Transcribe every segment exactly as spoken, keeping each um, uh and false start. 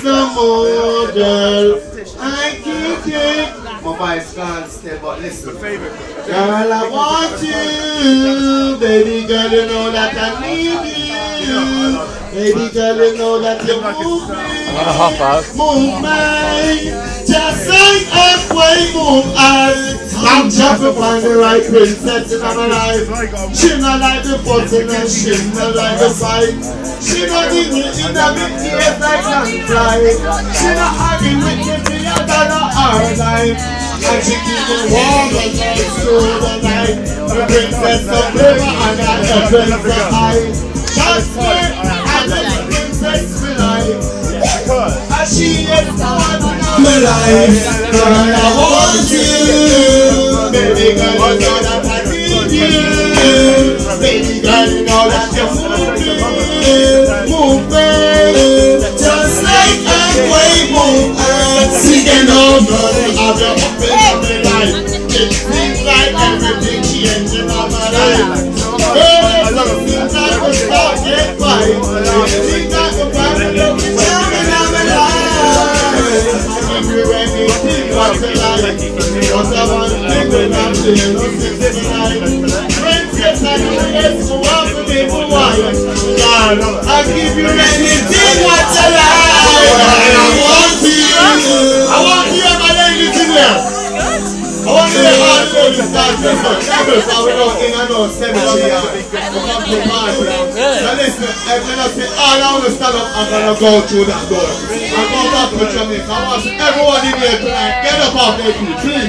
no more, girl. I keep it. My voice can't stay, but listen. Girl, I want you. Baby girl, you know that I need you. Baby girl, you know that you move me. Move me. Just like halfway move I. I'm just to find the right princess in my life. She not like the button and she not like the fight. She not even in the ears like a fly. She not arguing with me for a dollar our life. And she keep me warm and nice through the night. The princess of river and I the princess of high. Just me and the princess for life. And she is the one of my life. Girl, I want you. Baby girl, you know that I need you. Baby girl, you know that you move me. Move me. Just like halfway move. Singing over of your open of the life. It seems like everything changing on my life. Hey, it seems like we're stuck in fight. It seems like we're fighting up the charming of my life. I give you anything what you like. What I want to do, I'm doing no sixty nine. Princess, I do this for one for me for one. God, I give you anything what you like. I want you. I want you and my ladies in there. I want you and all the ladies start to first. I will not in and out cemetery. We come to party. Now listen, if you don't say all I want to stand up, I'm going to go through that door. I'm going back to Jamaica. I want everyone in here tonight, get up off their feet, please.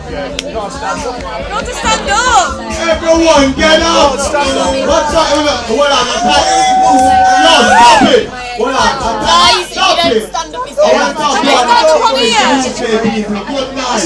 Not to stand up! Everyone get up! What's that? Hold on, I'm tired. No, stop it! Hold on, I'm tired. Stop it! Stand up, I want to talk about good night.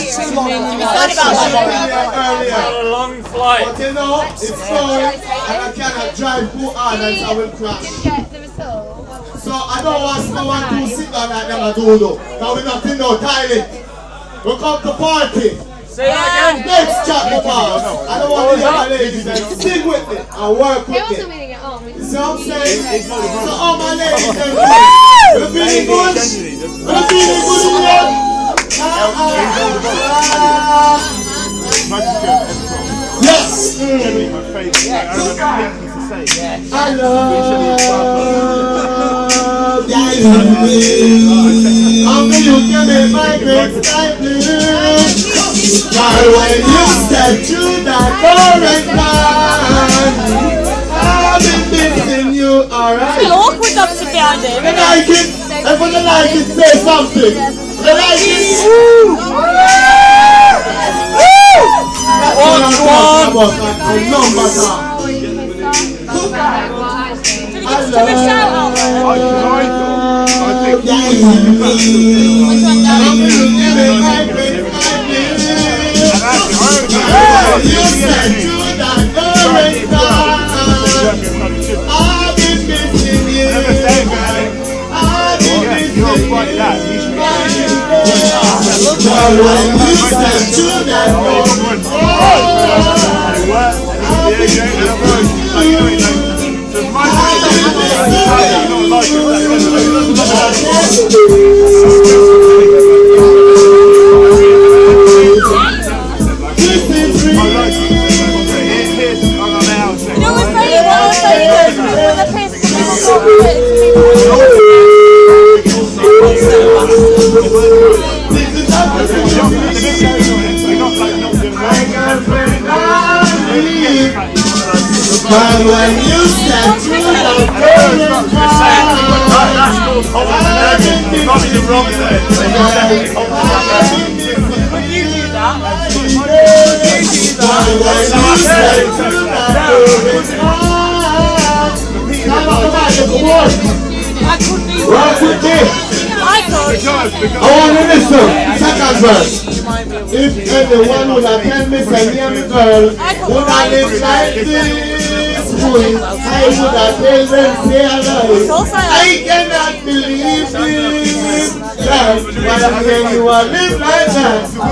A long flight. But you know, it's snowing and I cannot drive too hard and I will crash. So I don't want someone to sit down like them and do though. Now we're not in no tiling. We come to party. Say that again. Let's chat the bars. I don't want to hear my ladies and sing with me and work with me. You see what I'm saying? So all my ladies and we're feeling good. We're feeling good in here. Yes. I love you. Only you can make my great excitement. Girl, when you step through that door and line, I've been missing you, alright? It's awkward not to be on there. When I like it, if when I like it, say something. When I like it, woo! That's what I'm talking about, a number talk. I love you said to that orange star, I've been missing you. I've been missing you. When you said to that orange star, I've been missing you. But when you step through the golden Probably the wrong thing. When you do that, but when you step through the golden I couldn't even. Rock with this. I could. I want to listen. Second verse. If anyone would have tell me, say, hear me, girl, would I live like this? Boy, I would have tell them, say alive. I cannot believe this. Girl, why I hear you are live like that?